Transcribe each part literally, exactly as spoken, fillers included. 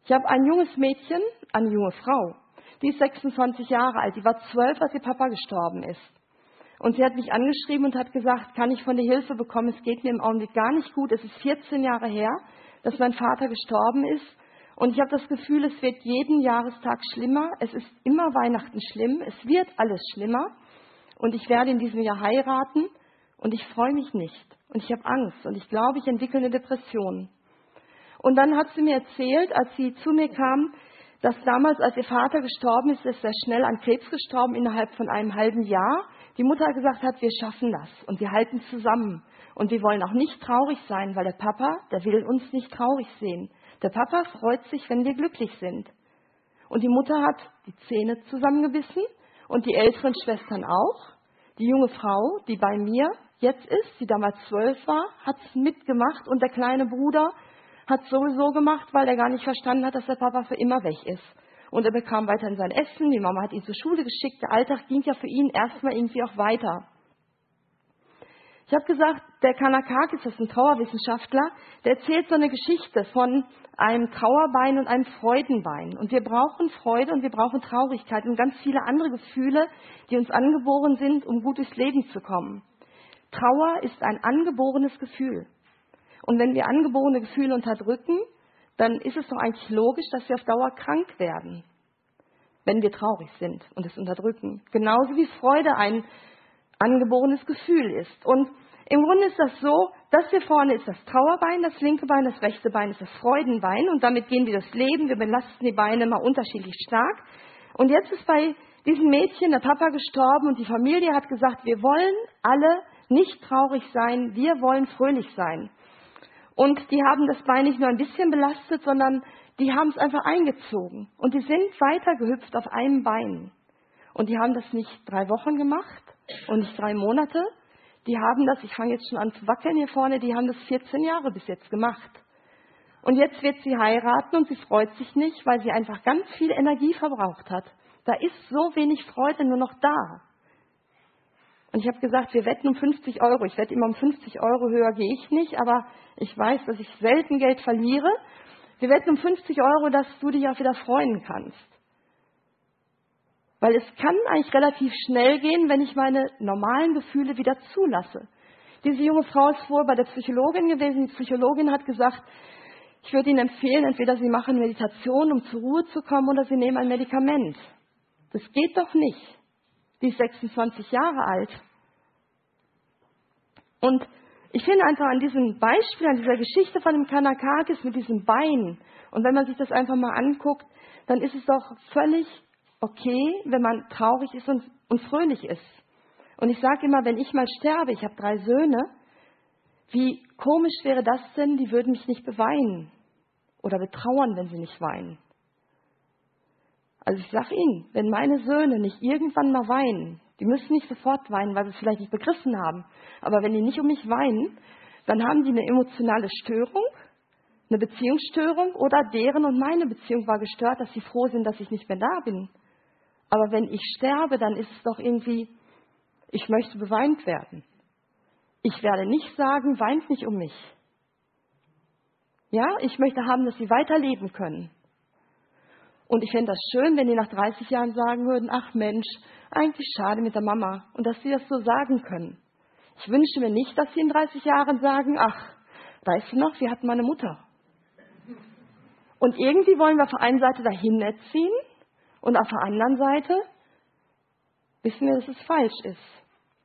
Ich habe ein junges Mädchen, eine junge Frau, die ist sechsundzwanzig Jahre alt, die war zwölf, als ihr Papa gestorben ist. Und sie hat mich angeschrieben und hat gesagt, kann ich von dir Hilfe bekommen? Es geht mir im Augenblick gar nicht gut. Es ist vierzehn Jahre her, dass mein Vater gestorben ist. Und ich habe das Gefühl, es wird jeden Jahrestag schlimmer. Es ist immer Weihnachten schlimm. Es wird alles schlimmer. Und ich werde in diesem Jahr heiraten. Und ich freue mich nicht. Und ich habe Angst. Und ich glaube, ich entwickle eine Depression. Und dann hat sie mir erzählt, als sie zu mir kam, dass damals, als ihr Vater gestorben ist, ist er schnell an Krebs gestorben, innerhalb von einem halben Jahr. Die Mutter gesagt hat, wir schaffen das und wir halten zusammen. Und wir wollen auch nicht traurig sein, weil der Papa, der will uns nicht traurig sehen. Der Papa freut sich, wenn wir glücklich sind. Und die Mutter hat die Zähne zusammengebissen und die älteren Schwestern auch. Die junge Frau, die bei mir jetzt ist, die damals zwölf war, hat es mitgemacht und der kleine Bruder hat sowieso gemacht, weil er gar nicht verstanden hat, dass der Papa für immer weg ist. Und er bekam weiterhin sein Essen, die Mama hat ihn zur Schule geschickt, der Alltag ging ja für ihn erstmal irgendwie auch weiter. Ich habe gesagt, der Kanakakis, das ist ein Trauerwissenschaftler, der erzählt so eine Geschichte von einem Trauerbein und einem Freudenbein. Und wir brauchen Freude und wir brauchen Traurigkeit und ganz viele andere Gefühle, die uns angeboren sind, um gut durchs Leben zu kommen. Trauer ist ein angeborenes Gefühl. Und wenn wir angeborene Gefühle unterdrücken, dann ist es doch eigentlich logisch, dass wir auf Dauer krank werden, wenn wir traurig sind und es unterdrücken. Genauso wie Freude ein angeborenes Gefühl ist. Und im Grunde ist das so, das hier vorne ist das Trauerbein, das linke Bein, das rechte Bein ist das Freudenbein. Und damit gehen wir das Leben, wir belasten die Beine mal unterschiedlich stark. Und jetzt ist bei diesem Mädchen der Papa gestorben und die Familie hat gesagt, wir wollen alle nicht traurig sein, wir wollen fröhlich sein. Und die haben das Bein nicht nur ein bisschen belastet, sondern die haben es einfach eingezogen. Und die sind weitergehüpft auf einem Bein. Und die haben das nicht drei Wochen gemacht und nicht drei Monate. Die haben das, ich fange jetzt schon an zu wackeln hier vorne, die haben das vierzehn Jahre bis jetzt gemacht. Und jetzt wird sie heiraten und sie freut sich nicht, weil sie einfach ganz viel Energie verbraucht hat. Da ist so wenig Freude nur noch da. Und ich habe gesagt, wir wetten um fünfzig Euro. Ich wette immer um fünfzig Euro, höher gehe ich nicht, aber ich weiß, dass ich selten Geld verliere. Wir wetten um fünfzig Euro, dass du dich auch wieder freuen kannst. Weil es kann eigentlich relativ schnell gehen, wenn ich meine normalen Gefühle wieder zulasse. Diese junge Frau ist vorher bei der Psychologin gewesen. Die Psychologin hat gesagt, ich würde Ihnen empfehlen, entweder Sie machen Meditation, um zur Ruhe zu kommen, oder Sie nehmen ein Medikament. Das geht doch nicht. Die ist sechsundzwanzig Jahre alt. Und ich finde einfach an diesem Beispiel, an dieser Geschichte von dem Kanakakis mit diesem Bein, und wenn man sich das einfach mal anguckt, dann ist es doch völlig okay, wenn man traurig ist und, und fröhlich ist. Und ich sage immer, wenn ich mal sterbe, ich habe drei Söhne, wie komisch wäre das denn, die würden mich nicht beweinen oder betrauern, wenn sie nicht weinen. Also ich sage Ihnen, wenn meine Söhne nicht irgendwann mal weinen, die müssen nicht sofort weinen, weil sie es vielleicht nicht begriffen haben, aber wenn die nicht um mich weinen, dann haben die eine emotionale Störung, eine Beziehungsstörung, oder deren und meine Beziehung war gestört, dass sie froh sind, dass ich nicht mehr da bin. Aber wenn ich sterbe, dann ist es doch irgendwie, ich möchte beweint werden. Ich werde nicht sagen, weint nicht um mich. Ja, ich möchte haben, dass sie weiterleben können. Und ich fände das schön, wenn die nach dreißig Jahren sagen würden, ach Mensch, eigentlich schade mit der Mama. Und dass sie das so sagen können. Ich wünsche mir nicht, dass sie in dreißig Jahren sagen, ach, weißt du noch, wir hatten mal eine Mutter. Und irgendwie wollen wir auf der einen Seite dahin erziehen und auf der anderen Seite wissen wir, dass es falsch ist.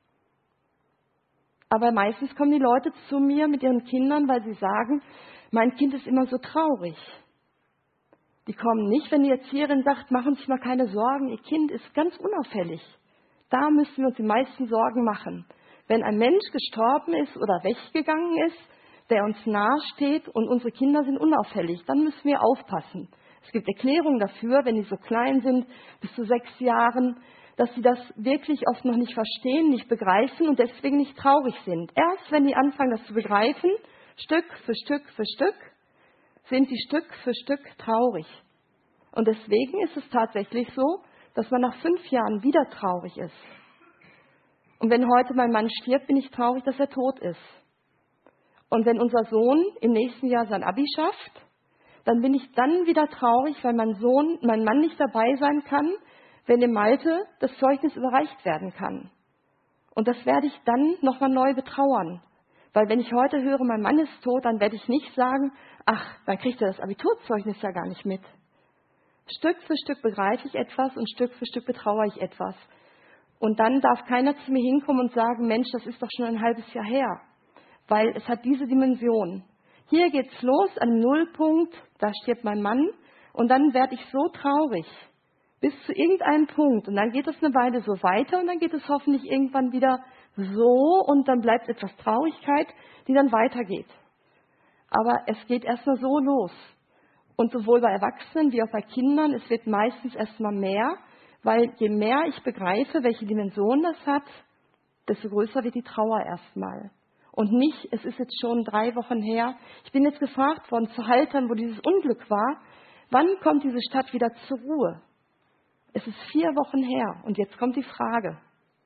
Aber meistens kommen die Leute zu mir mit ihren Kindern, weil sie sagen, mein Kind ist immer so traurig. Die kommen nicht, wenn die Erzieherin sagt, machen Sie sich mal keine Sorgen, Ihr Kind ist ganz unauffällig. Da müssen wir uns die meisten Sorgen machen. Wenn ein Mensch gestorben ist oder weggegangen ist, der uns nahe steht und unsere Kinder sind unauffällig, dann müssen wir aufpassen. Es gibt Erklärungen dafür, wenn die so klein sind, bis zu sechs Jahren, dass sie das wirklich oft noch nicht verstehen, nicht begreifen und deswegen nicht traurig sind. Erst wenn die anfangen, das zu begreifen, Stück für Stück für Stück, sind sie Stück für Stück traurig. Und deswegen ist es tatsächlich so, dass man nach fünf Jahren wieder traurig ist. Und wenn heute mein Mann stirbt, bin ich traurig, dass er tot ist. Und wenn unser Sohn im nächsten Jahr sein Abi schafft, dann bin ich dann wieder traurig, weil mein Sohn, mein Mann nicht dabei sein kann, wenn dem Malte das Zeugnis überreicht werden kann. Und das werde ich dann nochmal neu betrauern. Weil wenn ich heute höre, mein Mann ist tot, dann werde ich nicht sagen, ach, dann kriegt er das Abiturzeugnis ja gar nicht mit. Stück für Stück begreife ich etwas und Stück für Stück betrauere ich etwas. Und dann darf keiner zu mir hinkommen und sagen, Mensch, das ist doch schon ein halbes Jahr her. Weil es hat diese Dimension. Hier geht's los, an dem Nullpunkt, da stirbt mein Mann und dann werde ich so traurig. Bis zu irgendeinem Punkt. Und dann geht es eine Weile so weiter und dann geht es hoffentlich irgendwann wieder so und dann bleibt etwas Traurigkeit, die dann weitergeht. Aber es geht erstmal so los. Und sowohl bei Erwachsenen wie auch bei Kindern, es wird meistens erstmal mehr, weil je mehr ich begreife, welche Dimension das hat, desto größer wird die Trauer erstmal. Und nicht, es ist jetzt schon drei Wochen her, ich bin jetzt gefragt worden zu Haltern, wo dieses Unglück war, wann kommt diese Stadt wieder zur Ruhe? Es ist vier Wochen her und jetzt kommt die Frage.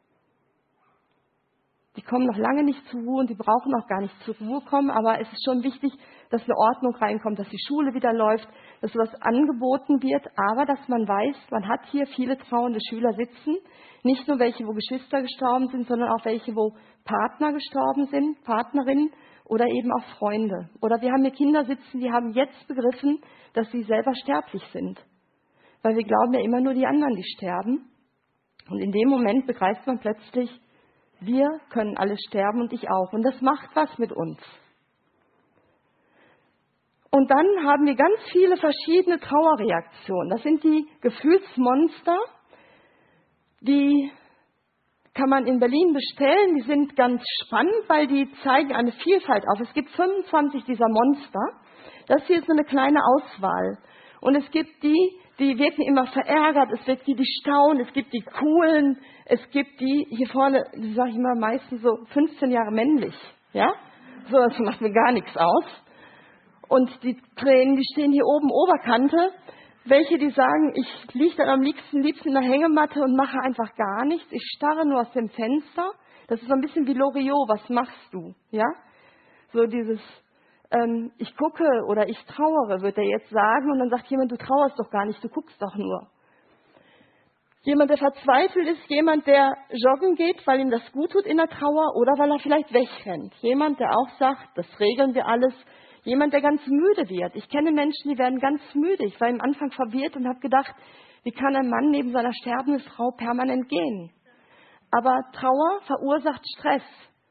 Die kommen noch lange nicht zur Ruhe und die brauchen auch gar nicht zur Ruhe kommen, aber es ist schon wichtig, dass eine Ordnung reinkommt, dass die Schule wieder läuft, dass sowas angeboten wird, aber dass man weiß, man hat hier viele trauernde Schüler sitzen, nicht nur welche, wo Geschwister gestorben sind, sondern auch welche, wo Partner gestorben sind, Partnerinnen oder eben auch Freunde. Oder wir haben hier Kinder sitzen, die haben jetzt begriffen, dass sie selber sterblich sind. Weil wir glauben ja immer nur die anderen, die sterben. Und in dem Moment begreift man plötzlich, wir können alle sterben und ich auch. Und das macht was mit uns. Und dann haben wir ganz viele verschiedene Trauerreaktionen. Das sind die Gefühlsmonster, die kann man in Berlin bestellen. Die sind ganz spannend, weil die zeigen eine Vielfalt auf. Es gibt fünfundzwanzig dieser Monster. Das hier ist so eine kleine Auswahl. Und es gibt die, die wirken immer verärgert, es gibt die, die staunen, es gibt die coolen, es gibt die, hier vorne, die sage ich immer, meistens so fünfzehn Jahre männlich, ja? So, das macht mir gar nichts aus. Und die Tränen, die stehen hier oben Oberkante. Welche, die sagen, ich liege dann am liebsten, liebsten in der Hängematte und mache einfach gar nichts, ich starre nur aus dem Fenster. Das ist so ein bisschen wie Loriot, was machst du, ja? So dieses... Ähm, ich gucke oder ich trauere, wird er jetzt sagen. Und dann sagt jemand, du trauerst doch gar nicht, du guckst doch nur. Jemand, der verzweifelt ist, jemand, der joggen geht, weil ihm das gut tut in der Trauer oder weil er vielleicht wegrennt. Jemand, der auch sagt, das regeln wir alles. Jemand, der ganz müde wird. Ich kenne Menschen, die werden ganz müde. Ich war am Anfang verwirrt und habe gedacht, wie kann ein Mann neben seiner sterbenden Frau permanent gehen? Aber Trauer verursacht Stress.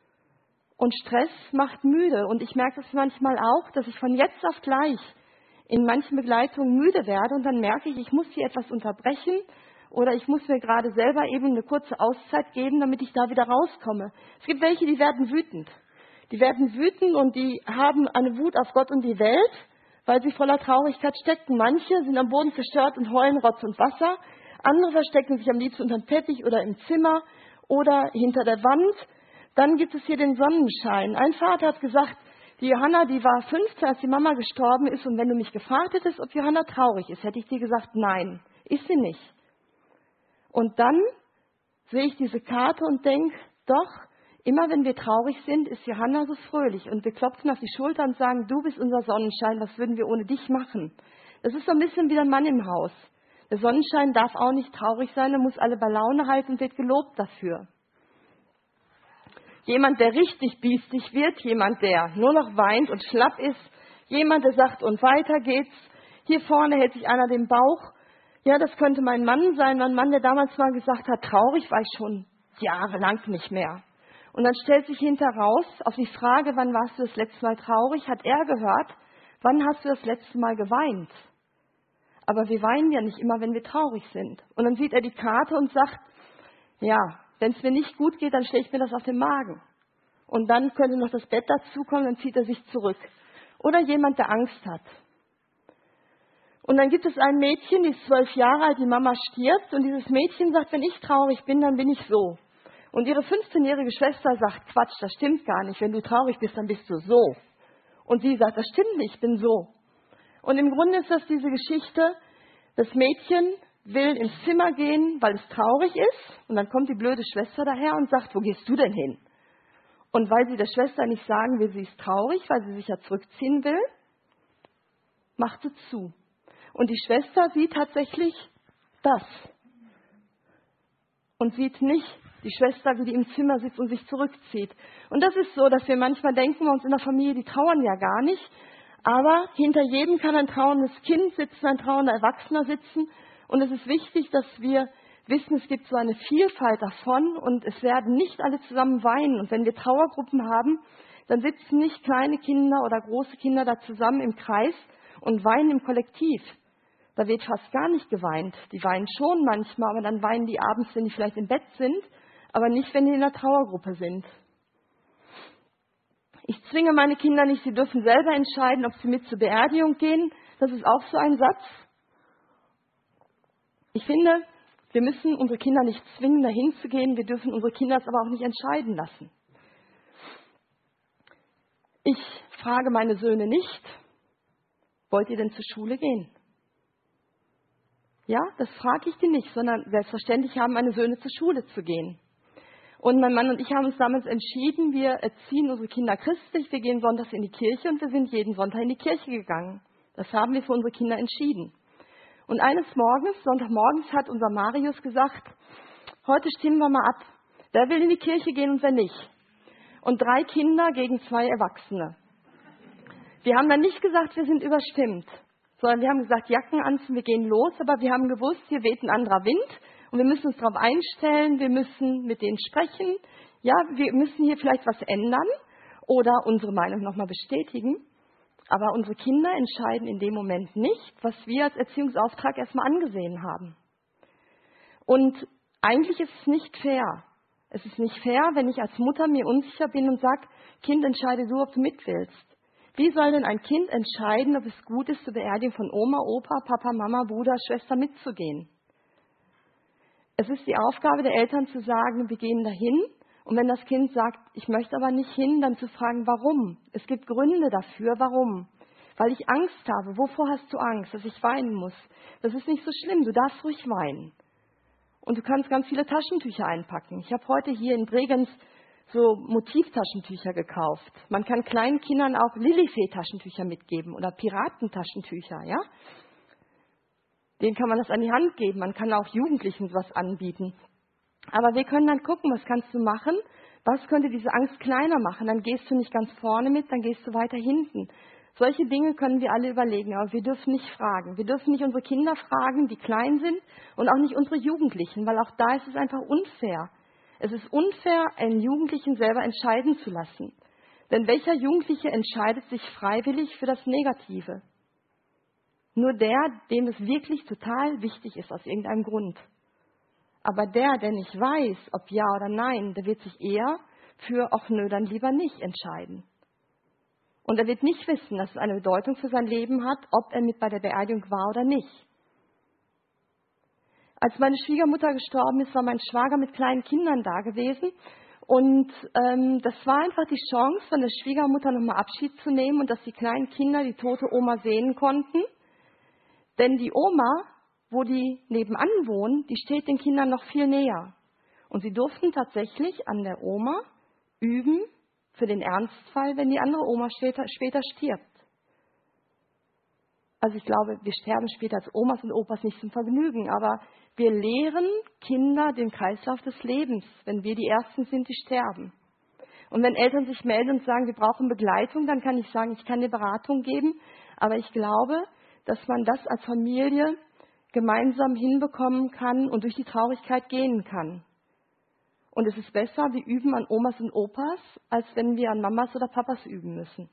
Und Stress macht müde. Und ich merke das manchmal auch, dass ich von jetzt auf gleich in manchen Begleitungen müde werde. Und dann merke ich, ich muss hier etwas unterbrechen oder ich muss mir gerade selber eben eine kurze Auszeit geben, damit ich da wieder rauskomme. Es gibt welche, die werden wütend. Die werden wütend und die haben eine Wut auf Gott und die Welt, weil sie voller Traurigkeit stecken. Manche sind am Boden zerstört und heulen Rotz und Wasser. Andere verstecken sich am liebsten unter dem Teppich oder im Zimmer oder hinter der Wand. Dann gibt es hier den Sonnenschein. Ein Vater hat gesagt, die Johanna, die war fünfzehn, als die Mama gestorben ist. Und wenn du mich gefragt hättest, ob Johanna traurig ist, hätte ich dir gesagt, nein, ist sie nicht. Und dann sehe ich diese Karte und denke, doch, immer wenn wir traurig sind, ist Johanna so fröhlich. Und wir klopfen auf die Schulter und sagen, du bist unser Sonnenschein, was würden wir ohne dich machen? Das ist so ein bisschen wie der Mann im Haus. Der Sonnenschein darf auch nicht traurig sein, er muss alle bei Laune halten und wird gelobt dafür. Jemand, der richtig biestig wird, jemand, der nur noch weint und schlapp ist, jemand, der sagt, und weiter geht's. Hier vorne hält sich einer den Bauch. Ja, das könnte mein Mann sein, mein Mann, der damals mal gesagt hat, traurig war ich schon jahrelang nicht mehr. Und dann stellt sich hinter raus, auf die Frage, wann warst du das letzte Mal traurig, hat er gehört, wann hast du das letzte Mal geweint? Aber wir weinen ja nicht immer, wenn wir traurig sind. Und dann sieht er die Karte und sagt, ja, wenn es mir nicht gut geht, dann schlägt mir das auf den Magen. Und dann könnte noch das Bett dazukommen, dann zieht er sich zurück. Oder jemand, der Angst hat. Und dann gibt es ein Mädchen, die ist zwölf Jahre alt, die Mama stirbt. Und dieses Mädchen sagt, wenn ich traurig bin, dann bin ich so. Und ihre fünfzehnjährige Schwester sagt, Quatsch, das stimmt gar nicht. Wenn du traurig bist, dann bist du so. Und sie sagt, das stimmt nicht, ich bin so. Und im Grunde ist das diese Geschichte, das Mädchen will ins Zimmer gehen, weil es traurig ist. Und dann kommt die blöde Schwester daher und sagt, wo gehst du denn hin? Und weil sie der Schwester nicht sagen will, sie ist traurig, weil sie sich ja zurückziehen will, macht sie zu. Und die Schwester sieht tatsächlich das. Und sieht nicht die Schwester, wie die im Zimmer sitzt und sich zurückzieht. Und das ist so, dass wir manchmal denken, bei uns in der Familie, die trauern ja gar nicht. Aber hinter jedem kann ein trauerndes Kind sitzen, ein trauernder Erwachsener sitzen. Und es ist wichtig, dass wir wissen, es gibt so eine Vielfalt davon und es werden nicht alle zusammen weinen. Und wenn wir Trauergruppen haben, dann sitzen nicht kleine Kinder oder große Kinder da zusammen im Kreis und weinen im Kollektiv. Da wird fast gar nicht geweint. Die weinen schon manchmal, aber dann weinen die abends, wenn die vielleicht im Bett sind, aber nicht, wenn die in der Trauergruppe sind. Ich zwinge meine Kinder nicht, sie dürfen selber entscheiden, ob sie mit zur Beerdigung gehen. Das ist auch so ein Satz. Ich finde, wir müssen unsere Kinder nicht zwingen, dahin zu gehen. Wir dürfen unsere Kinder es aber auch nicht entscheiden lassen. Ich frage meine Söhne nicht, wollt ihr denn zur Schule gehen? Ja, das frage ich die nicht, sondern selbstverständlich haben meine Söhne zur Schule zu gehen. Und mein Mann und ich haben uns damals entschieden, wir erziehen unsere Kinder christlich, wir gehen sonntags in die Kirche und wir sind jeden Sonntag in die Kirche gegangen. Das haben wir für unsere Kinder entschieden. Und eines Morgens, Sonntagmorgens, hat unser Marius gesagt, heute stimmen wir mal ab, wer will in die Kirche gehen und wer nicht. Und drei Kinder gegen zwei Erwachsene. Wir haben dann nicht gesagt, wir sind überstimmt, sondern wir haben gesagt, Jacken anziehen, wir gehen los, aber wir haben gewusst, hier weht ein anderer Wind und wir müssen uns darauf einstellen, wir müssen mit denen sprechen, ja, wir müssen hier vielleicht was ändern oder unsere Meinung nochmal bestätigen, aber unsere Kinder entscheiden in dem Moment nicht, was wir als Erziehungsauftrag erstmal angesehen haben. Und eigentlich ist es nicht fair. Es ist nicht fair, wenn ich als Mutter mir unsicher bin und sage, Kind, entscheide du, ob du mit willst. Wie soll denn ein Kind entscheiden, ob es gut ist, zur Beerdigung von Oma, Opa, Papa, Mama, Bruder, Schwester mitzugehen? Es ist die Aufgabe der Eltern zu sagen, wir gehen dahin. Und wenn das Kind sagt, ich möchte aber nicht hin, dann zu fragen, warum? Es gibt Gründe dafür, warum? Weil ich Angst habe. Wovor hast du Angst? Dass ich weinen muss? Das ist nicht so schlimm, du darfst ruhig weinen. Und du kannst ganz viele Taschentücher einpacken. Ich habe heute hier in Bregenz so Motivtaschentücher gekauft. Man kann kleinen Kindern auch Lilifee-Taschentücher mitgeben oder Piratentaschentücher, ja? Denen kann man das an die Hand geben. Man kann auch Jugendlichen sowas anbieten. Aber wir können dann gucken, was kannst du machen? Was könnte diese Angst kleiner machen? Dann gehst du nicht ganz vorne mit, dann gehst du weiter hinten. Solche Dinge können wir alle überlegen, aber wir dürfen nicht fragen. Wir dürfen nicht unsere Kinder fragen, die klein sind, und auch nicht unsere Jugendlichen, weil auch da ist es einfach unfair. Es ist unfair, einen Jugendlichen selber entscheiden zu lassen. Denn welcher Jugendliche entscheidet sich freiwillig für das Negative? Nur der, dem es wirklich total wichtig ist, aus irgendeinem Grund. Aber der, der nicht weiß, ob ja oder nein, der wird sich eher für, ach nö, dann lieber nicht entscheiden. Und er wird nicht wissen, dass es eine Bedeutung für sein Leben hat, ob er mit bei der Beerdigung war oder nicht. Als meine Schwiegermutter gestorben ist, war mein Schwager mit kleinen Kindern da gewesen. Und ähm, das war einfach die Chance, von der Schwiegermutter nochmal Abschied zu nehmen und dass die kleinen Kinder die tote Oma sehen konnten. Denn die Oma, wo die nebenan wohnen, die steht den Kindern noch viel näher. Und sie durften tatsächlich an der Oma üben für den Ernstfall, wenn die andere Oma später, später stirbt. Also ich glaube, wir sterben später als Omas und Opas nicht zum Vergnügen, aber wir lehren Kinder den Kreislauf des Lebens, wenn wir die Ersten sind, die sterben. Und wenn Eltern sich melden und sagen, wir brauchen Begleitung, dann kann ich sagen, ich kann dir Beratung geben, aber ich glaube, dass man das als Familie gemeinsam hinbekommen kann und durch die Traurigkeit gehen kann. Und es ist besser, wir üben an Omas und Opas, als wenn wir an Mamas oder Papas üben müssen.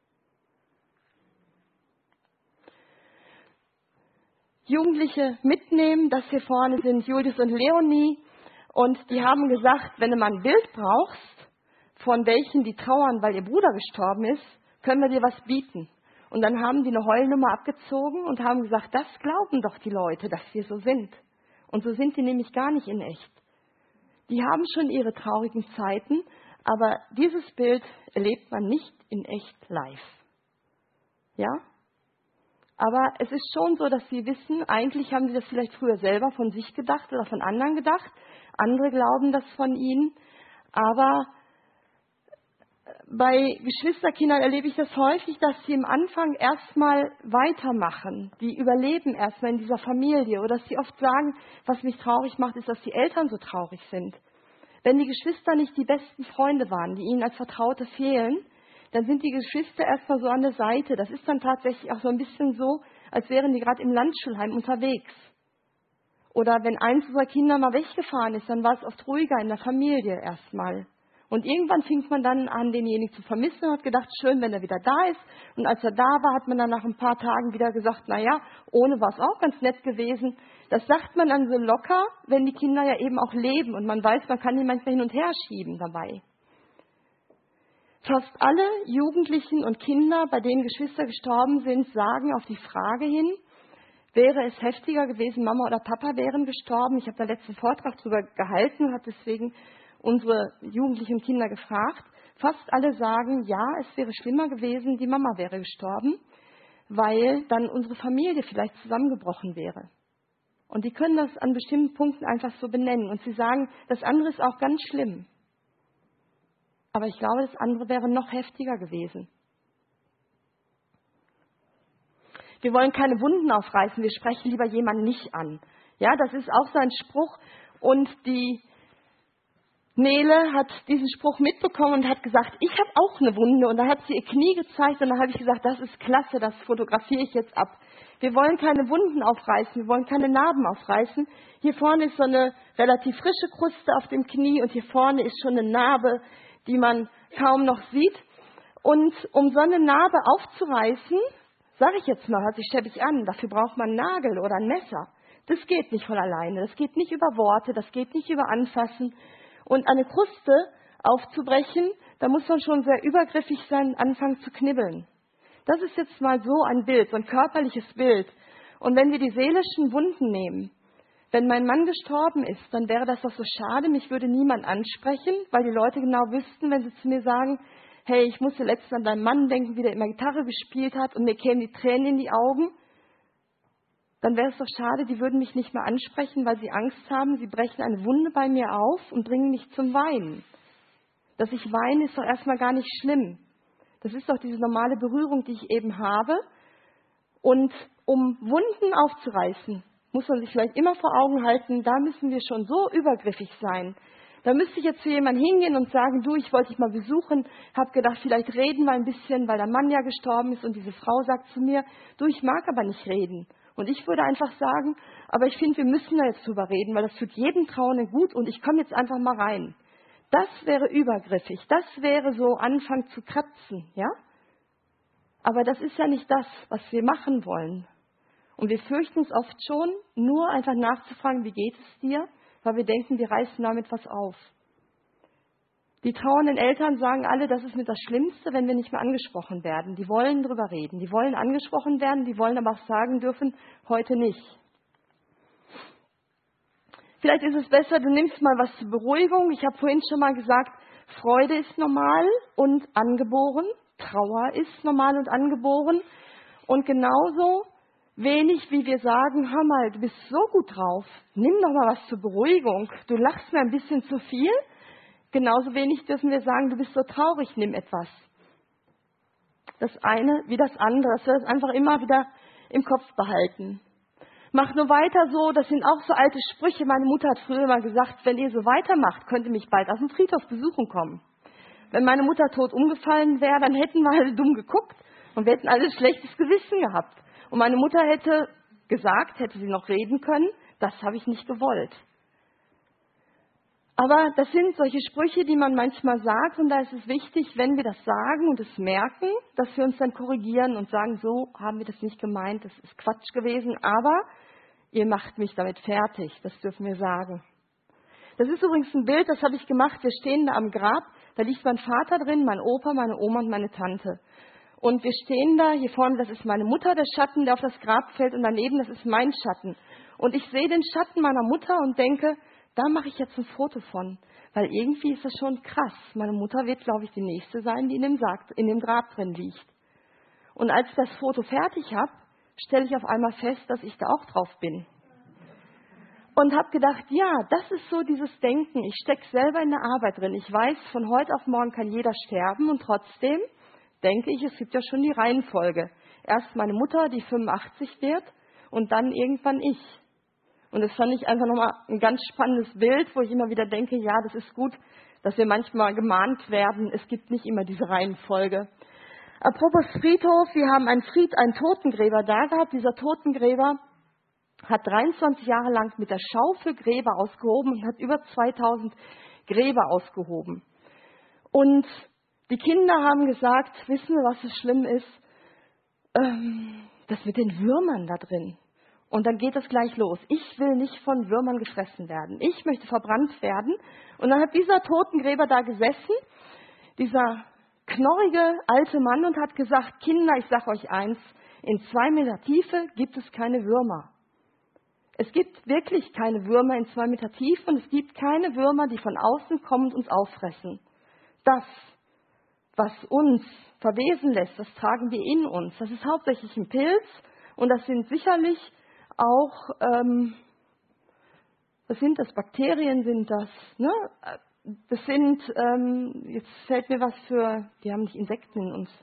Jugendliche mitnehmen, das hier vorne sind Julius und Leonie, und die haben gesagt, wenn du mal ein Bild brauchst, von welchen die trauern, weil ihr Bruder gestorben ist, können wir dir was bieten. Und dann haben die eine Heulnummer abgezogen und haben gesagt, das glauben doch die Leute, dass wir so sind. Und so sind die nämlich gar nicht in echt. Die haben schon ihre traurigen Zeiten, aber dieses Bild erlebt man nicht in echt live. Ja? Aber es ist schon so, dass sie wissen, eigentlich haben sie das vielleicht früher selber von sich gedacht oder von anderen gedacht. Andere glauben das von ihnen. Aber bei Geschwisterkindern erlebe ich das häufig, dass sie am Anfang erstmal weitermachen. Die überleben erstmal in dieser Familie. Oder dass sie oft sagen, was mich traurig macht, ist, dass die Eltern so traurig sind. Wenn die Geschwister nicht die besten Freunde waren, die ihnen als Vertraute fehlen, dann sind die Geschwister erstmal so an der Seite. Das ist dann tatsächlich auch so ein bisschen so, als wären die gerade im Landschulheim unterwegs. Oder wenn eins unserer Kinder mal weggefahren ist, dann war es oft ruhiger in der Familie erstmal. Und irgendwann fing man dann an, denjenigen zu vermissen und hat gedacht, schön, wenn er wieder da ist. Und als er da war, hat man dann nach ein paar Tagen wieder gesagt, na ja, ohne war es auch ganz nett gewesen. Das sagt man dann so locker, wenn die Kinder ja eben auch leben. Und man weiß, man kann die manchmal hin und her schieben dabei. Fast alle Jugendlichen und Kinder, bei denen Geschwister gestorben sind, sagen auf die Frage hin, wäre es heftiger gewesen, Mama oder Papa wären gestorben. Ich habe da letzten Vortrag darüber gehalten und habe deswegen unsere Jugendlichen Kinder gefragt. Fast alle sagen, ja, es wäre schlimmer gewesen, die Mama wäre gestorben, weil dann unsere Familie vielleicht zusammengebrochen wäre. Und die können das an bestimmten Punkten einfach so benennen. Und sie sagen, das andere ist auch ganz schlimm. Aber ich glaube, das andere wäre noch heftiger gewesen. Wir wollen keine Wunden aufreißen, wir sprechen lieber jemanden nicht an. Ja, das ist auch so ein Spruch. Und die Nele hat diesen Spruch mitbekommen und hat gesagt, ich habe auch eine Wunde. Und da hat sie ihr Knie gezeigt und da habe ich gesagt, das ist klasse, das fotografiere ich jetzt ab. Wir wollen keine Wunden aufreißen, wir wollen keine Narben aufreißen. Hier vorne ist so eine relativ frische Kruste auf dem Knie und hier vorne ist schon eine Narbe, die man kaum noch sieht. Und um so eine Narbe aufzureißen, sage ich jetzt mal, hört sich schäbig an, dafür braucht man einen Nagel oder ein Messer. Das geht nicht von alleine, das geht nicht über Worte, das geht nicht über Anfassen. Und eine Kruste aufzubrechen, da muss man schon sehr übergriffig sein, anfangen zu knibbeln. Das ist jetzt mal so ein Bild, so ein körperliches Bild. Und wenn wir die seelischen Wunden nehmen, wenn mein Mann gestorben ist, dann wäre das doch so schade, mich würde niemand ansprechen, weil die Leute genau wüssten, wenn sie zu mir sagen, hey, ich musste letztens an deinen Mann denken, wie der immer Gitarre gespielt hat und mir kämen die Tränen in die Augen, dann wäre es doch schade, die würden mich nicht mehr ansprechen, weil sie Angst haben, sie brechen eine Wunde bei mir auf und bringen mich zum Weinen. Dass ich weine, ist doch erstmal gar nicht schlimm. Das ist doch diese normale Berührung, die ich eben habe. Und um Wunden aufzureißen, muss man sich vielleicht immer vor Augen halten, da müssen wir schon so übergriffig sein. Da müsste ich jetzt zu jemandem hingehen und sagen, du, ich wollte dich mal besuchen, habe gedacht, vielleicht reden wir ein bisschen, weil der Mann ja gestorben ist und diese Frau sagt zu mir, du, ich mag aber nicht reden. Und ich würde einfach sagen, aber ich finde, wir müssen da jetzt drüber reden, weil das tut jedem Trauernden gut und ich komme jetzt einfach mal rein. Das wäre übergriffig, das wäre so Anfang zu kratzen, ja? Aber das ist ja nicht das, was wir machen wollen. Und wir fürchten uns oft schon, nur einfach nachzufragen, wie geht es dir? Weil wir denken, wir reißen damit was auf. Die trauernden Eltern sagen alle, das ist mit das Schlimmste, wenn wir nicht mehr angesprochen werden. Die wollen drüber reden, die wollen angesprochen werden, die wollen aber auch sagen dürfen, heute nicht. Vielleicht ist es besser, du nimmst mal was zur Beruhigung. Ich habe vorhin schon mal gesagt, Freude ist normal und angeboren, Trauer ist normal und angeboren. Und genauso wenig, wie wir sagen, hör mal, du bist so gut drauf, nimm doch mal was zur Beruhigung. Du lachst mir ein bisschen zu viel. Genauso wenig dürfen wir sagen, du bist so traurig, nimm etwas. Das eine wie das andere, dass wir das einfach immer wieder im Kopf behalten. Mach nur weiter so, das sind auch so alte Sprüche. Meine Mutter hat früher mal gesagt, wenn ihr so weitermacht, könnt ihr mich bald auf dem Friedhof besuchen kommen. Wenn meine Mutter tot umgefallen wäre, dann hätten wir alle dumm geguckt und wir hätten alle ein schlechtes Gewissen gehabt. Und meine Mutter hätte gesagt, hätte sie noch reden können, das habe ich nicht gewollt. Aber das sind solche Sprüche, die man manchmal sagt und da ist es wichtig, wenn wir das sagen und es merken, dass wir uns dann korrigieren und sagen, so haben wir das nicht gemeint, das ist Quatsch gewesen, aber ihr macht mich damit fertig, das dürfen wir sagen. Das ist übrigens ein Bild, das habe ich gemacht, wir stehen da am Grab, da liegt mein Vater drin, mein Opa, meine Oma und meine Tante. Und wir stehen da, hier vorne, das ist meine Mutter, der Schatten, der auf das Grab fällt und daneben, das ist mein Schatten. Und ich sehe den Schatten meiner Mutter und denke, da mache ich jetzt ein Foto von, weil irgendwie ist das schon krass. Meine Mutter wird, glaube ich, die nächste sein, die in dem, Sarg, in dem Grab drin liegt. Und als ich das Foto fertig habe, stelle ich auf einmal fest, dass ich da auch drauf bin. Und habe gedacht, ja, das ist so dieses Denken. Ich stecke selber in der Arbeit drin. Ich weiß, von heute auf morgen kann jeder sterben und trotzdem denke ich, es gibt ja schon die Reihenfolge. Erst meine Mutter, die fünfundachtzig wird und dann irgendwann ich. Und das fand ich einfach nochmal ein ganz spannendes Bild, wo ich immer wieder denke, ja, das ist gut, dass wir manchmal gemahnt werden. Es gibt nicht immer diese Reihenfolge. Apropos Friedhof, wir haben einen, Fried, einen Totengräber da gehabt. Dieser Totengräber hat dreiundzwanzig Jahre lang mit der Schaufel Gräber ausgehoben und hat über zweitausend Gräber ausgehoben. Und die Kinder haben gesagt, wissen wir, was so schlimm ist? Ähm, das mit den Würmern da drin. Und dann geht es gleich los. Ich will nicht von Würmern gefressen werden. Ich möchte verbrannt werden. Und dann hat dieser Totengräber da gesessen, dieser knorrige alte Mann, und hat gesagt, Kinder, ich sage euch eins, in zwei Meter Tiefe gibt es keine Würmer. Es gibt wirklich keine Würmer in zwei Meter Tiefe und es gibt keine Würmer, die von außen kommen und uns auffressen. Das, was uns verwesen lässt, das tragen wir in uns. Das ist hauptsächlich ein Pilz und das sind sicherlich auch, ähm, was sind das? Bakterien sind das. Ne? Das sind, ähm, jetzt fällt mir was für, die haben nicht Insekten in uns.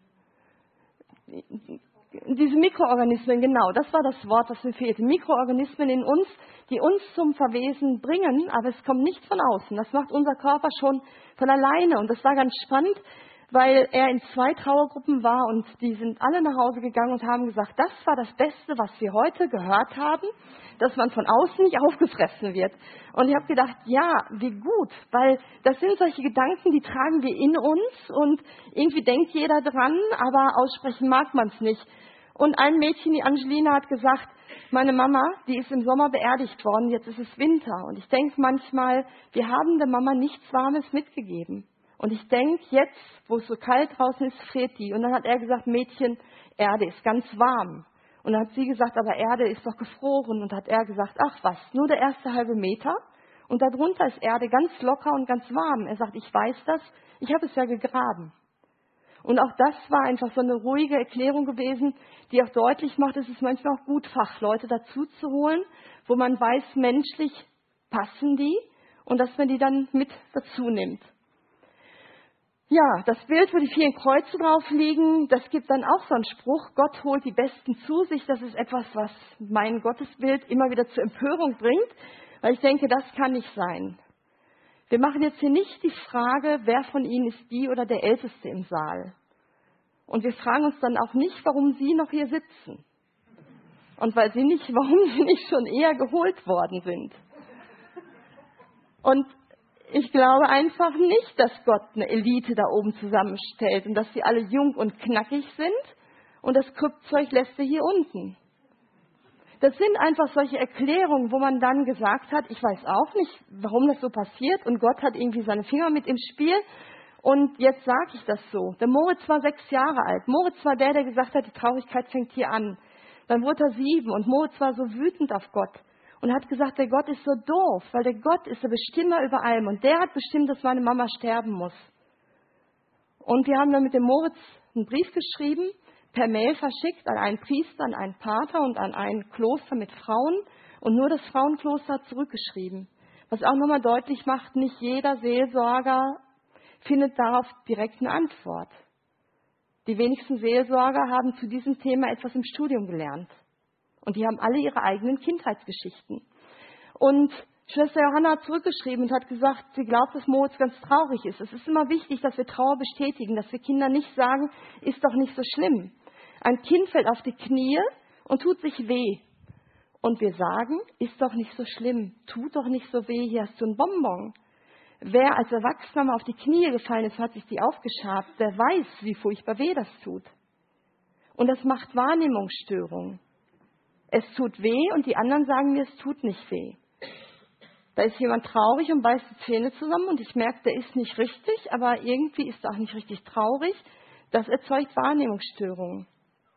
Diese Mikroorganismen, genau, das war das Wort, das mir fehlte. Mikroorganismen in uns, die uns zum Verwesen bringen, aber es kommt nicht von außen. Das macht unser Körper schon von alleine. Und das war ganz spannend, weil er in zwei Trauergruppen war und die sind alle nach Hause gegangen und haben gesagt, das war das Beste, was wir heute gehört haben, dass man von außen nicht aufgefressen wird. Und ich habe gedacht, ja, wie gut, weil das sind solche Gedanken, die tragen wir in uns und irgendwie denkt jeder dran, aber aussprechen mag man es nicht. Und ein Mädchen, die Angelina, hat gesagt, meine Mama, die ist im Sommer beerdigt worden, jetzt ist es Winter. Und ich denke manchmal, wir haben der Mama nichts Warmes mitgegeben. Und ich denke, jetzt, wo es so kalt draußen ist, friert die. Und dann hat er gesagt, Mädchen, Erde ist ganz warm. Und dann hat sie gesagt, aber Erde ist doch gefroren. Und hat er gesagt, ach was, nur der erste halbe Meter. Und darunter ist Erde ganz locker und ganz warm. Er sagt, ich weiß das, ich habe es ja gegraben. Und auch das war einfach so eine ruhige Erklärung gewesen, die auch deutlich macht, es ist manchmal auch gut, Fachleute dazu zu holen, wo man weiß, menschlich passen die und dass man die dann mit dazu nimmt. Ja, das Bild, wo die vielen Kreuze drauf liegen, das gibt dann auch so einen Spruch, Gott holt die Besten zu sich. Das ist etwas, was mein Gottesbild immer wieder zur Empörung bringt, weil ich denke, das kann nicht sein. Wir machen jetzt hier nicht die Frage, wer von Ihnen ist die oder der Älteste im Saal. Und wir fragen uns dann auch nicht, warum Sie noch hier sitzen. Und weil Sie nicht, warum Sie nicht schon eher geholt worden sind. Und ich glaube einfach nicht, dass Gott eine Elite da oben zusammenstellt und dass sie alle jung und knackig sind und das Kryptzeug lässt er hier unten. Das sind einfach solche Erklärungen, wo man dann gesagt hat, ich weiß auch nicht, warum das so passiert und Gott hat irgendwie seine Finger mit im Spiel und jetzt sage ich das so. Der Moritz war sechs Jahre alt. Moritz war der, der gesagt hat, die Traurigkeit fängt hier an. Dann wurde er sieben und Moritz war so wütend auf Gott. Und hat gesagt, der Gott ist so doof, weil der Gott ist der Bestimmer über allem. Und der hat bestimmt, dass meine Mama sterben muss. Und wir haben dann mit dem Moritz einen Brief geschrieben, per Mail verschickt an einen Priester, an einen Pater und an ein Kloster mit Frauen. Und nur das Frauenkloster hat zurückgeschrieben. Was auch nochmal deutlich macht, nicht jeder Seelsorger findet darauf direkt eine Antwort. Die wenigsten Seelsorger haben zu diesem Thema etwas im Studium gelernt. Und die haben alle ihre eigenen Kindheitsgeschichten. Und Schwester Johanna hat zurückgeschrieben und hat gesagt, sie glaubt, dass Moritz ganz traurig ist. Es ist immer wichtig, dass wir Trauer bestätigen, dass wir Kindern nicht sagen, ist doch nicht so schlimm. Ein Kind fällt auf die Knie und tut sich weh. Und wir sagen, ist doch nicht so schlimm, tut doch nicht so weh, hier hast du ein Bonbon. Wer als Erwachsener mal auf die Knie gefallen ist, hat sich die aufgeschabt, der weiß, wie furchtbar weh das tut. Und das macht Wahrnehmungsstörungen. Es tut weh und die anderen sagen mir, es tut nicht weh. Da ist jemand traurig und beißt die Zähne zusammen und ich merke, der ist nicht richtig, aber irgendwie ist er auch nicht richtig traurig. Das erzeugt Wahrnehmungsstörungen.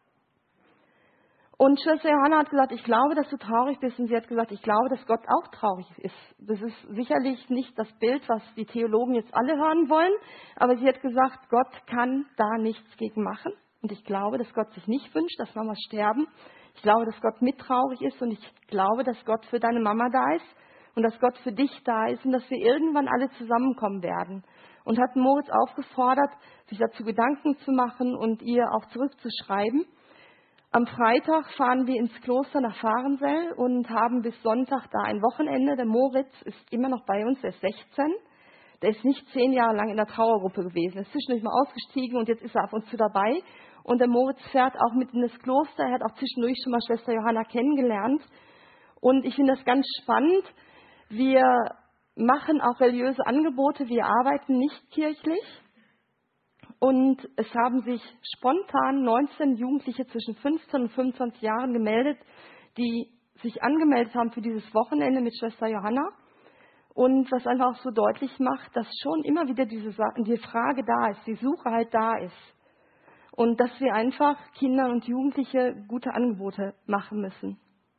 Und Schwester Johanna hat gesagt, ich glaube, dass du traurig bist. Und sie hat gesagt, ich glaube, dass Gott auch traurig ist. Das ist sicherlich nicht das Bild, was die Theologen jetzt alle hören wollen. Aber sie hat gesagt, Gott kann da nichts gegen machen. Und ich glaube, dass Gott sich nicht wünscht, dass Mamas sterben. Ich glaube, dass Gott mittraurig ist und ich glaube, dass Gott für deine Mama da ist und dass Gott für dich da ist und dass wir irgendwann alle zusammenkommen werden. Und hat Moritz aufgefordert, sich dazu Gedanken zu machen und ihr auch zurückzuschreiben. Am Freitag fahren wir ins Kloster nach Fahrensell und haben bis Sonntag da ein Wochenende. Der Moritz ist immer noch bei uns, der ist sechzehn. Der ist nicht zehn Jahre lang in der Trauergruppe gewesen. Er ist zwischendurch mal ausgestiegen und jetzt ist er ab und zu dabei. Und der Moritz fährt auch mit in das Kloster. Er hat auch zwischendurch schon mal Schwester Johanna kennengelernt. Und ich finde das ganz spannend. Wir machen auch religiöse Angebote. Wir arbeiten nicht kirchlich. Und es haben sich spontan neunzehn Jugendliche zwischen fünfzehn und fünfundzwanzig Jahren gemeldet, die sich angemeldet haben für dieses Wochenende mit Schwester Johanna. Und was einfach auch so deutlich macht, dass schon immer wieder diese, die Frage da ist, die Suche halt da ist. Und dass wir einfach Kindern und Jugendliche gute Angebote machen müssen.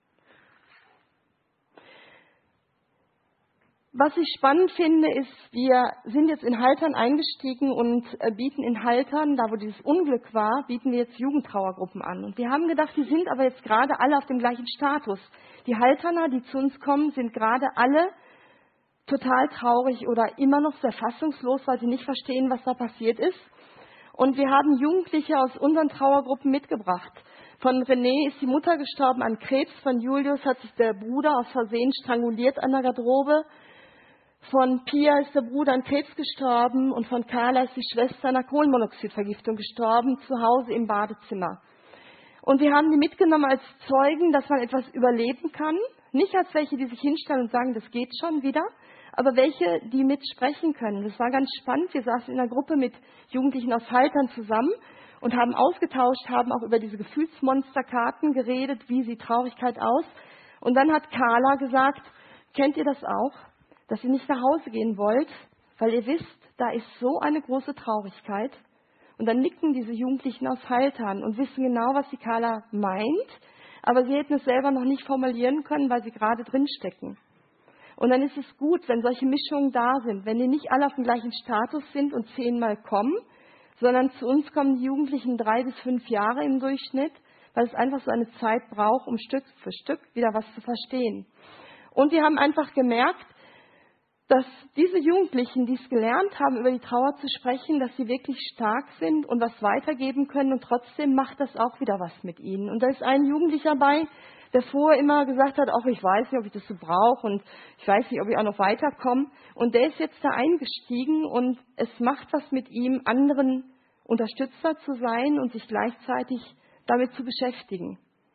Was ich spannend finde, ist, wir sind jetzt in Haltern eingestiegen und bieten in Haltern, da wo dieses Unglück war, bieten wir jetzt Jugendtrauergruppen an. Und wir haben gedacht, die sind aber jetzt gerade alle auf dem gleichen Status. Die Halterner, die zu uns kommen, sind gerade alle total traurig oder immer noch sehr fassungslos, weil sie nicht verstehen, was da passiert ist. Und wir haben Jugendliche aus unseren Trauergruppen mitgebracht. Von René ist die Mutter gestorben an Krebs, von Julius hat sich der Bruder aus Versehen stranguliert an der Garderobe, von Pia ist der Bruder an Krebs gestorben und von Carla ist die Schwester an einer Kohlenmonoxidvergiftung gestorben, zu Hause im Badezimmer. Und wir haben die mitgenommen als Zeugen, dass man etwas überleben kann. Nicht als welche, die sich hinstellen und sagen, das geht schon wieder, aber welche, die mitsprechen können. Das war ganz spannend. Wir saßen in einer Gruppe mit Jugendlichen aus Haltern zusammen und haben ausgetauscht, haben auch über diese Gefühlsmonsterkarten geredet, wie sieht Traurigkeit aus. Und dann hat Carla gesagt, kennt ihr das auch, dass ihr nicht nach Hause gehen wollt, weil ihr wisst, da ist so eine große Traurigkeit. Und dann nicken diese Jugendlichen aus Haltern und wissen genau, was die Carla meint, aber sie hätten es selber noch nicht formulieren können, weil sie gerade drinstecken. Und dann ist es gut, wenn solche Mischungen da sind, wenn die nicht alle auf dem gleichen Status sind und zehnmal kommen, sondern zu uns kommen die Jugendlichen drei bis fünf Jahre im Durchschnitt, weil es einfach so eine Zeit braucht, um Stück für Stück wieder was zu verstehen. Und wir haben einfach gemerkt, dass diese Jugendlichen, die es gelernt haben, über die Trauer zu sprechen, dass sie wirklich stark sind und was weitergeben können und trotzdem macht das auch wieder was mit ihnen. Und da ist ein Jugendlicher dabei, der vorher immer gesagt hat, ach, ich weiß nicht, ob ich das so brauche und ich weiß nicht, ob ich auch noch weiterkomme. Und der ist jetzt da eingestiegen und es macht was mit ihm, anderen Unterstützer zu sein und sich gleichzeitig damit zu beschäftigen.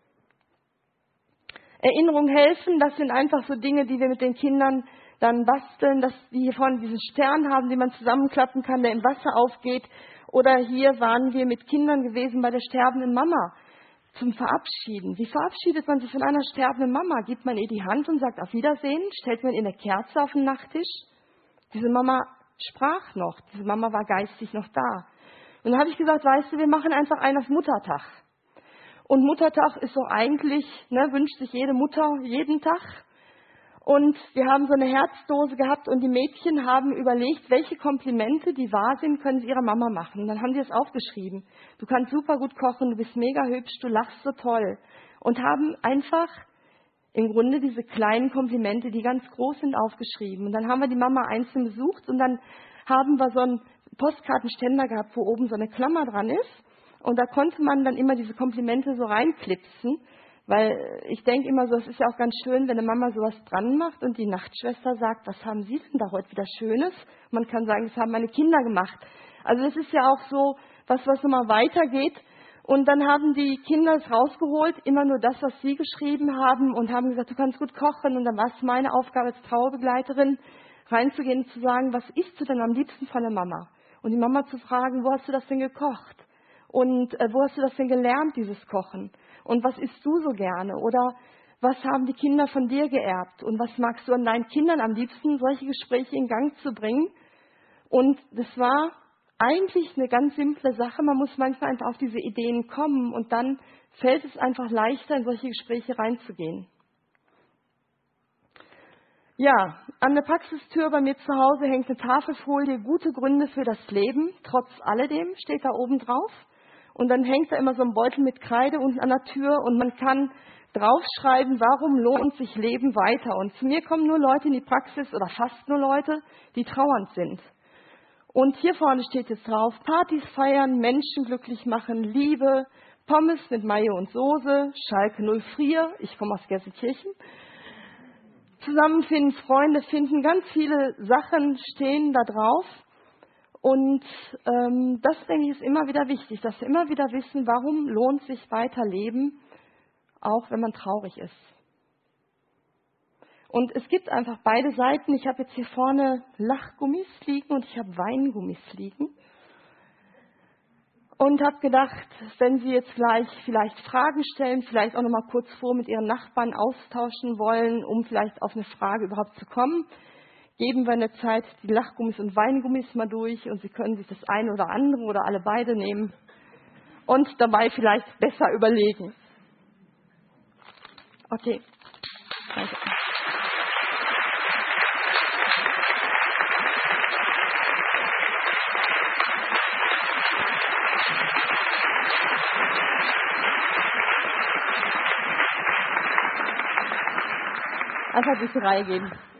Erinnerung helfen, das sind einfach so Dinge, die wir mit den Kindern dann basteln, dass die hier vorne diesen Stern haben, den man zusammenklappen kann, der im Wasser aufgeht. Oder hier waren wir mit Kindern gewesen bei der sterbenden Mama zum Verabschieden. Wie verabschiedet man sich von einer sterbenden Mama? Gibt man ihr die Hand und sagt auf Wiedersehen? Stellt man ihr eine Kerze auf den Nachttisch? Diese Mama sprach noch, diese Mama war geistig noch da. Und dann habe ich gesagt, weißt du, wir machen einfach einen auf Muttertag. Und Muttertag ist so eigentlich, ne, wünscht sich jede Mutter jeden Tag. Und wir haben so eine Herzdose gehabt und die Mädchen haben überlegt, welche Komplimente, die wahr sind, können sie ihrer Mama machen. Und dann haben die es aufgeschrieben. Du kannst super gut kochen, du bist mega hübsch, du lachst so toll. Und haben einfach im Grunde diese kleinen Komplimente, die ganz groß sind, aufgeschrieben. Und dann haben wir die Mama einzeln besucht und dann haben wir so einen Postkartenständer gehabt, wo oben so eine Klammer dran ist. Und da konnte man dann immer diese Komplimente so reinklipsen. Weil ich denke immer so, es ist ja auch ganz schön, wenn eine Mama sowas dran macht und die Nachtschwester sagt, was haben Sie denn da heute wieder Schönes? Man kann sagen, das haben meine Kinder gemacht. Also es ist ja auch so, was, was immer weitergeht. Und dann haben die Kinder es rausgeholt, immer nur das, was sie geschrieben haben und haben gesagt, du kannst gut kochen. Und dann war es meine Aufgabe als Trauerbegleiterin, reinzugehen und zu sagen, was isst du denn am liebsten von der Mama? Und die Mama zu fragen, wo hast du das denn gekocht? Und äh, wo hast du das denn gelernt, dieses Kochen? Und was isst du so gerne? Oder was haben die Kinder von dir geerbt? Und was magst du an deinen Kindern am liebsten, solche Gespräche in Gang zu bringen? Und das war eigentlich eine ganz simple Sache. Man muss manchmal einfach auf diese Ideen kommen und dann fällt es einfach leichter, in solche Gespräche reinzugehen. Ja, an der Praxistür bei mir zu Hause hängt eine Tafelfolie, gute Gründe für das Leben. Trotz alledem steht da oben drauf. Und dann hängt da immer so ein Beutel mit Kreide unten an der Tür und man kann draufschreiben, warum lohnt sich Leben weiter. Und zu mir kommen nur Leute in die Praxis oder fast nur Leute, die trauernd sind. Und hier vorne steht jetzt drauf, Partys feiern, Menschen glücklich machen, Liebe, Pommes mit Mayo und Soße, Schalke null vier, ich komme aus Gelsenkirchen. Zusammenfinden, Freunde finden, ganz viele Sachen stehen da drauf. Und ähm, das, denke ich, ist immer wieder wichtig, dass wir immer wieder wissen, warum lohnt sich weiter Leben, auch wenn man traurig ist. Und es gibt einfach beide Seiten. Ich habe jetzt hier vorne Lachgummis liegen und ich habe Weingummis liegen. Und habe gedacht, wenn Sie jetzt gleich vielleicht Fragen stellen, vielleicht auch noch mal kurz vor mit Ihren Nachbarn austauschen wollen, um vielleicht auf eine Frage überhaupt zu kommen, geben wir in der Zeit die Lachgummis und Weingummis mal durch und Sie können sich das eine oder andere oder alle beide nehmen und dabei vielleicht besser überlegen. Okay, danke. Einfach durch die Reihe gehen.